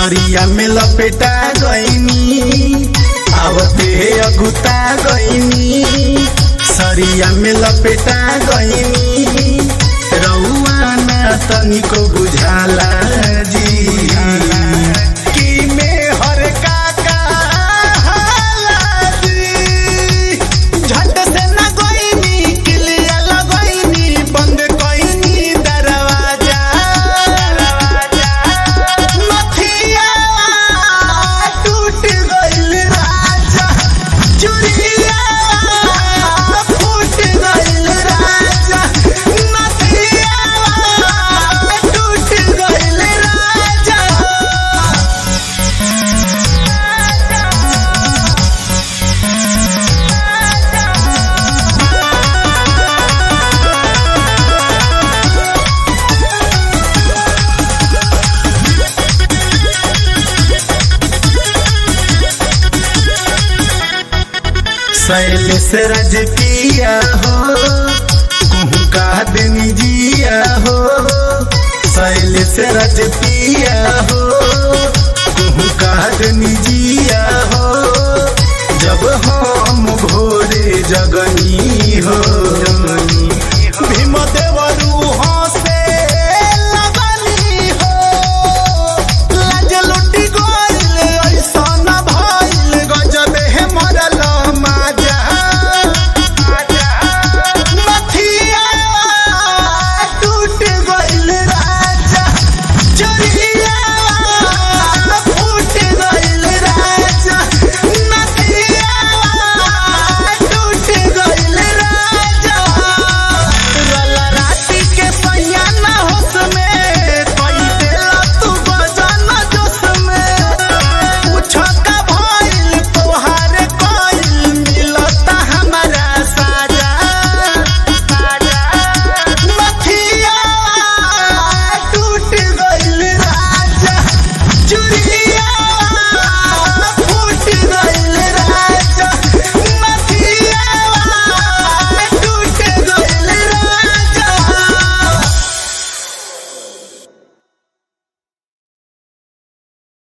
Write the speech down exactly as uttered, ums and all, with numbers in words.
सरिया में लपेटा गईनी आवते अगुता गईनी सरिया में लपेटा गईनी रउआ ना तनिको बुझाला जी कि में हर का शैलेश राज पिया हो कहूँ का दिन जिया हो शैलेश राज पिया हो